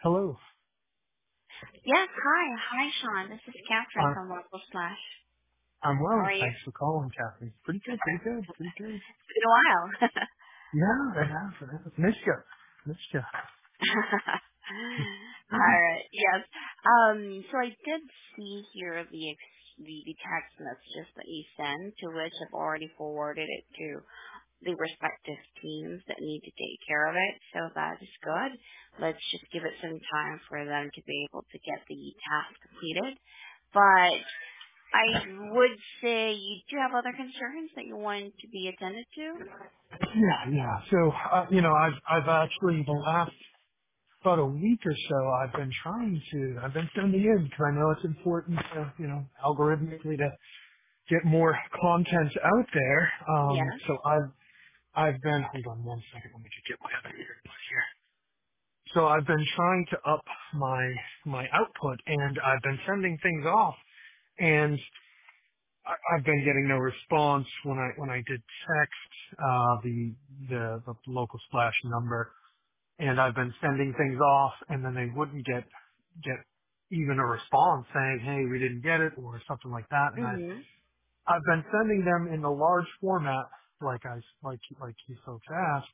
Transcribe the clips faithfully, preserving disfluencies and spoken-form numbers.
Hello. Yes, hi. Hi, Sean. This is Catherine Uh, from Local Slash. I'm How well. are you? Thanks for calling, Kathy. Pretty good, pretty good, pretty good. It's been a while. Yeah, I have. I have. Missed you. Missed you. All right. Yes. Um. So I did see here the ex- the, the text messages that you sent, to which I've already forwarded it to the respective teams that need to take care of it. So that is good. Let's just give it some time for them to be able to get the task completed. But I would say you do have other concerns that you want to be attended to? Yeah, yeah. So, uh, you know, I've, I've actually, the last about a week or so, I've been trying to, I've been sending in because I know it's important to, you know, algorithmically to get more content out there. Um, Yes. so I've, I've been, hold on one second, let me just get my other earbud here. So I've been trying to up my, my output and I've been sending things off and I, I've been getting no response when I when I did text uh, the, the the local splash number, and I've been sending things off, and then they wouldn't get get even a response saying, "Hey, we didn't get it," or something like that. And I Mhm. I've been sending them in the large format, like I like like you folks asked.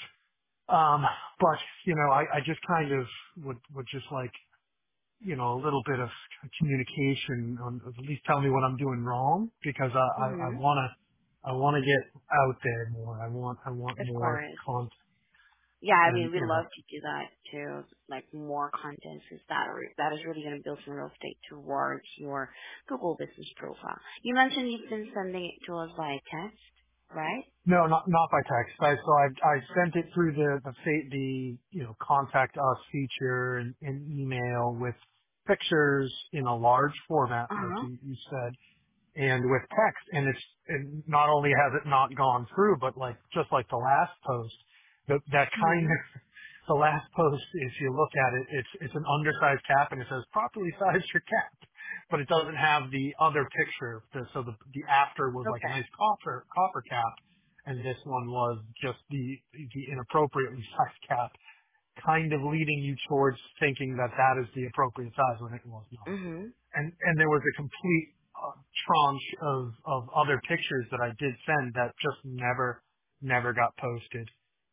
Um, but you know, I, I just kind of would would just like you know, a little bit of communication on at least tell me what I'm doing wrong because I, I, I Mhm. wanna, I wanna get out there more. I want, I want Of more course. content Yeah, I and, mean, we you love know, to do that too. Like more content is that re- that is really going to build some real estate towards your Google business profile. You mentioned you've been sending it to us via text, right? no, not, not by text. I, so I, I sent it through the, the, fa- the, you know, contact us feature and, and email with pictures in a large format, Uh like huh. you, you said, and with text, and it's and not only has it not gone through, but like just like the last post, that that kind Mhm. of the last post, if you look at it, it's it's an undersized cap and it says properly sized your cap, but it doesn't have the other picture. The, so the the after was like a Okay. nice copper copper cap, and this one was just the the inappropriately sized cap, kind of leading you towards thinking that that is the appropriate size when it was not, Mhm. and and there was a complete uh, tranche of of other pictures that I did send that just never never got posted.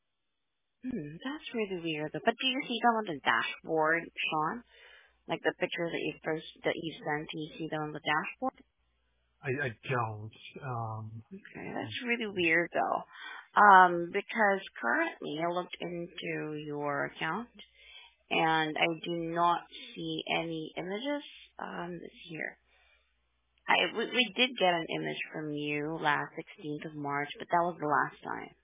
Hmm, that's really weird. Though. But do you see them on the dashboard, Sean? Like the pictures that you first that you sent, do you see them on the dashboard? I, I don't. Um, Okay, that's really weird though. Um, because currently I looked into your account and I do not see any images um this year. I we, we did get an image from you last sixteenth of March, but that was the last time.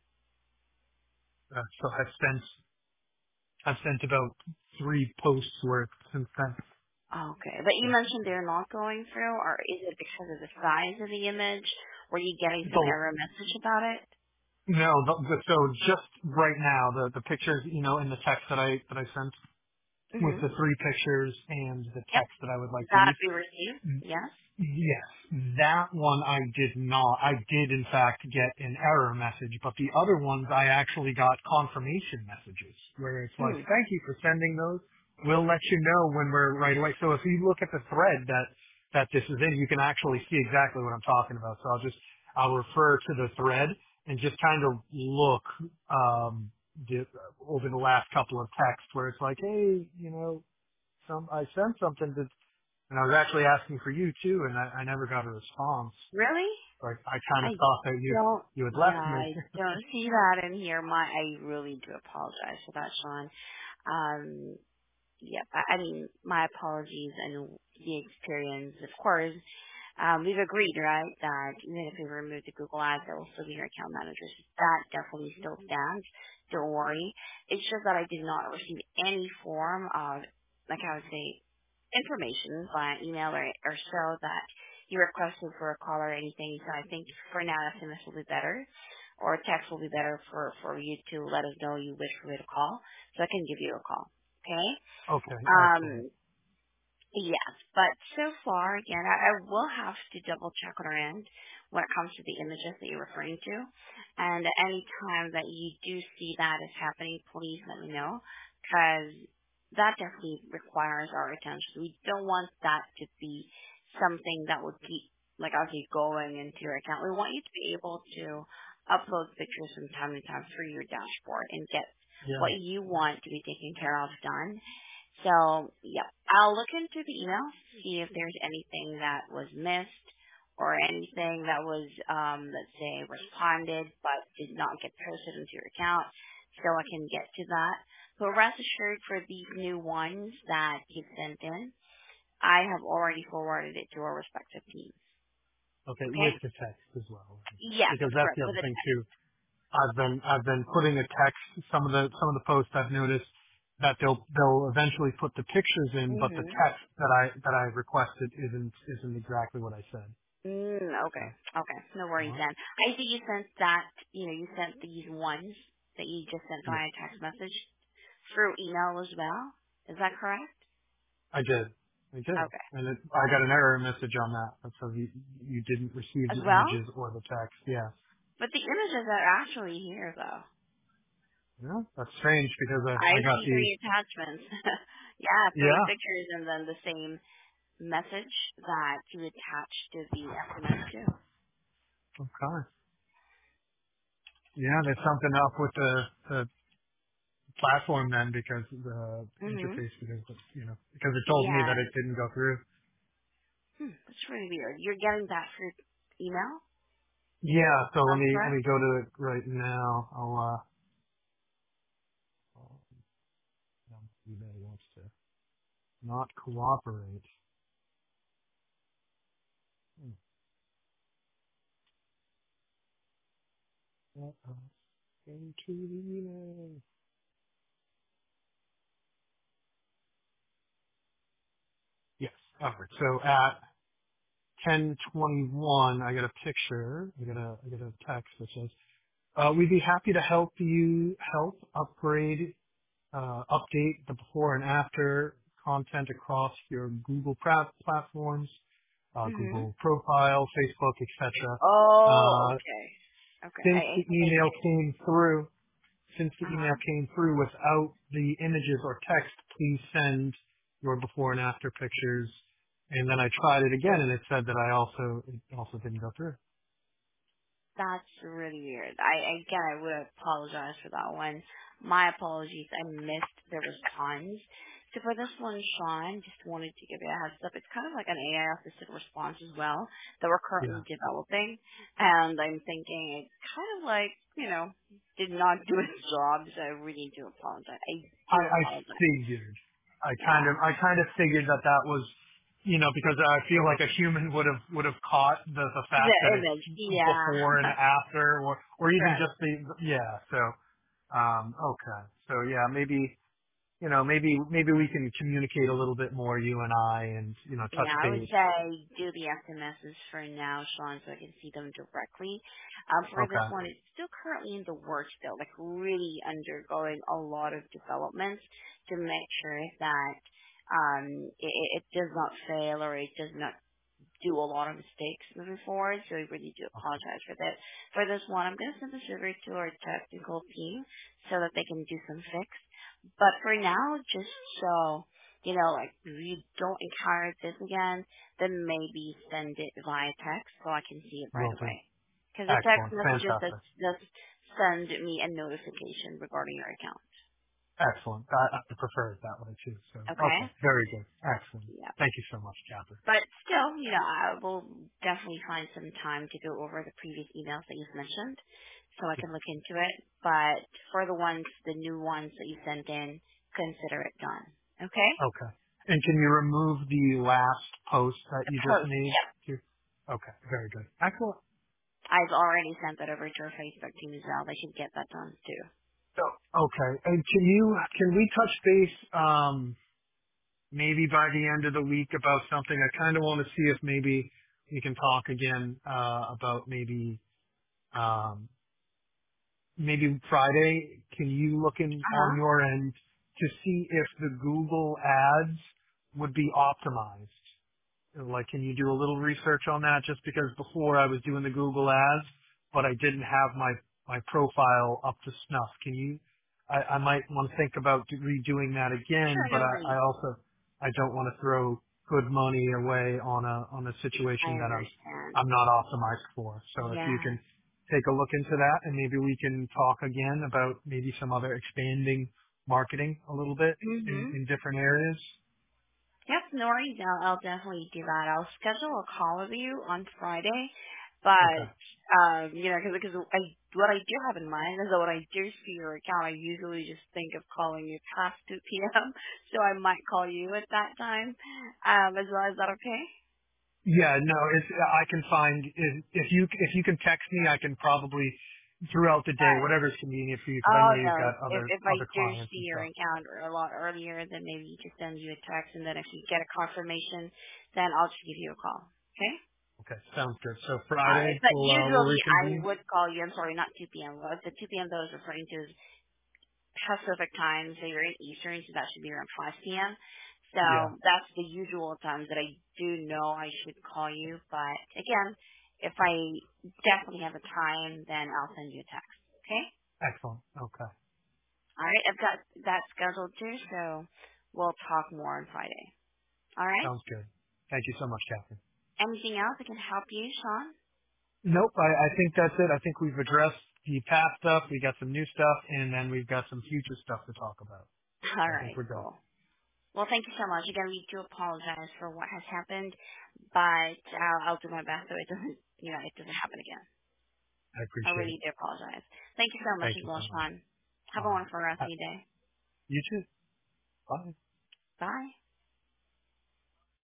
uh, so I've sent I've sent about three posts worth since then. Okay, but you So mentioned they're not going through, or is it because of the size of the image? Were you getting some the error message about it? no, the, the, so just right now the the pictures you know in the text that I that I sent with Mhm. the three pictures and the Yep. text that I would like to That use. we received. Yes. Yes, that one I did not. I did in fact get an error message, but the other ones I actually got confirmation messages where it's like, Hmm. thank you for sending those. We'll let you know when we're right away. So if you look at the thread that, that this is in, you can actually see exactly what I'm talking about. So I'll just, I'll refer to the thread and just kind of look, um, the, over the last couple of texts where it's like, hey, you know, some, I sent something to and I was actually asking for you too, and I, I never got a response. Really? Like I kind of I thought that you don't. you had Yeah, left me. I don't see that in here. My, I really do apologize for that, Sean. Um, Yep. I I mean, my apologies and the experience, of course. Um, we've agreed, right, that even if we remove the Google Ads, there will still be your account managers. That definitely still stands. Don't worry. It's just that I did not receive any form of, like I would say, information via email or, or so that you requested for a call or anything. So I think for now, S M S will be better, or text will be better for, for you to let us know you wish for me to call, so I can give you a call. Okay? Okay, excellent. Um, yes, but so far, again, I, I will have to double check on our end when it comes to the images that you're referring to. And any time that you do see that is happening, please let me know, because that definitely requires our attention. We don't want that to be something that would keep, like, obviously going into your account. We want you to be able to upload pictures from time to time through your dashboard and get Yeah. what you want to be taken care of done. So, yeah, I'll look into the email, see if there's anything that was missed or anything that was, um, let's say, responded but did not get posted into your account, so I can get to that. But rest assured, for these new ones that you sent in, I have already forwarded it to our respective teams. Okay, Okay? with the text as well. Yes, Because that's that's correct. the With other the thing text. too. I've been I've been putting a text. Some of the some of the posts I've noticed that they'll they'll eventually put the pictures in, but the Mm-hmm. text that I that I requested isn't isn't exactly what I said. Mm, So, okay. Okay. No worries all right. then. I see you sent that, you know, you sent these ones that you just sent Yeah, via text message through email as well. Is that correct? I did. I did. Okay. And it, I got an error message on that that says you, you didn't receive As the well? images or the text. Yeah. But the images are actually here though. Yeah, that's strange because I, I I got see the, three attachments. yeah, three yeah, pictures and then the same message that you attach to the S M S too. okay. Yeah, there's something up with the, the platform then because the Mhm. interface because, you know, because it told me that Yeah. it didn't go through. Hmm, that's really weird. You're getting that through email? Yeah, so let That's me, let correct? me go to it right now. I'll, uh, I'll- eBay wants to not cooperate. Hmm. Uh-oh. Into the email. Yes. All right. So at ten twenty-one, I get a picture. I get a, I get a text that says, uh, we'd be happy to help you help upgrade, uh, update the before and after content across your Google pra- platforms, uh, Mhm. Google profile, Facebook, et cetera. Oh, Uh, okay. Okay. I, since I the think I email get it. came through, since the email Uh-huh. came through without the images or text, please send your before and after pictures. And then I tried it again and it said that I also, it also didn't go through. That's really weird. I again, I would apologize for that one. My apologies. I missed the response. So for this one, Sean, just wanted to give you a heads up. It's kind of like an A I assisted response as well that we're Yeah. currently developing, and I'm thinking it's kind of like you know did not do its job. So I really do apologize. I I, do I apologize. figured, I kind Yeah, of, I kind of figured that that was, you know, because I feel like a human would have, would have caught the, the the fact that image. it's before and Yeah, after or, or even correct. just the, yeah. So, um, okay. So yeah, maybe, you know, maybe maybe we can communicate a little bit more, you and I, and you know, touch Yeah, I would base. say do the S M Ss for now, Sean, so I can see them directly. Um, for this Okay. one, it's still currently in the works still, like really undergoing a lot of developments to make sure that um, it, it does not fail or it does not do a lot of mistakes moving forward, so I really do Okay. apologize for that. For this one, I'm going to send this over to our technical team so that they can do some fix. But for now, just so, you know, like, you don't encounter this again, then maybe send it via text so I can see it right Will do. away. Because the text Excellent. messages that Fantastic. just send me a notification regarding your account. Excellent. I, I prefer it that way too. So Okay? okay. Very good. Excellent. Yeah. Thank you so much, Catherine. But still, you know, I will definitely find some time to go over the previous emails that you've mentioned so I Yeah. can look into it. But for the ones, the new ones that you sent in, consider it done. Okay? Okay. And can you remove the last post that The you just post, made? yeah. Too? Okay. Very good. Excellent. I've already sent that over to our Facebook team as well. They should get that done too. So okay. And can you can we touch base? Um, maybe by the end of the week about something. I kind of want to see if maybe we can talk again uh, about maybe um, maybe Friday. Can you look in on Uh-huh. your end to see if the Google ads would be optimized? Like, can you do a little research on that? Just because before I was doing the Google ads, but I didn't have my my profile up to snuff. Can you I, I might want to think about do- redoing that again, Sure, but no I, I worries. also, I don't want to throw good money away on a, on a I situation that I'm, understand. I'm not optimized for. So if you Yes. can take a look into that and maybe we can talk again about maybe some other expanding marketing a little bit in, Mhm. in different areas. Yep, no worries. I'll, I'll definitely do that. I'll schedule a call with you on Friday, but Okay. um, you know, because because I what I do have in mind is that when I do see your account, I usually just think of calling you past two p.m. So I might call you at that time um, as well. Is that okay? Yeah, no, it's, I can find, if, if you, if you can text me, I can probably throughout the day, But whatever's convenient for you, because I oh know you've no, got if other, if I other do clients see and your stuff. account a lot earlier, then maybe you just send you a text, and then if you get a confirmation, then I'll just give you a call. Okay? Okay, sounds good. So All right. Friday But we'll uh, we'll usually I reconvene. would call you. I'm sorry, not two p.m. Well, the two p.m. that I was referring to is Pacific time, so you're in Eastern, so that should be around five p.m. So Yeah, that's the usual times that I do know I should call you. But again, if I definitely have a time, then I'll send you a text. Okay? excellent. Okay, All right. I've got that scheduled too, so we'll talk more on Friday. All right. sounds good. Thank you so much, Catherine. Anything else that can help you, Sean? Nope, I, I think that's it. I think we've addressed the past stuff. We got some new stuff, and then we've got some future stuff to talk about. All So I think right. we're good. Cool. Well, thank you so much. Again, we do apologize for what has happened, but I'll, I'll do my best so it doesn't, you know, it doesn't happen again. I I appreciate really it. do apologize. Thank you so much Thank as you well, so much. Sean. Have All a right. wonderful rest Uh, of your day. You too. Bye. Bye.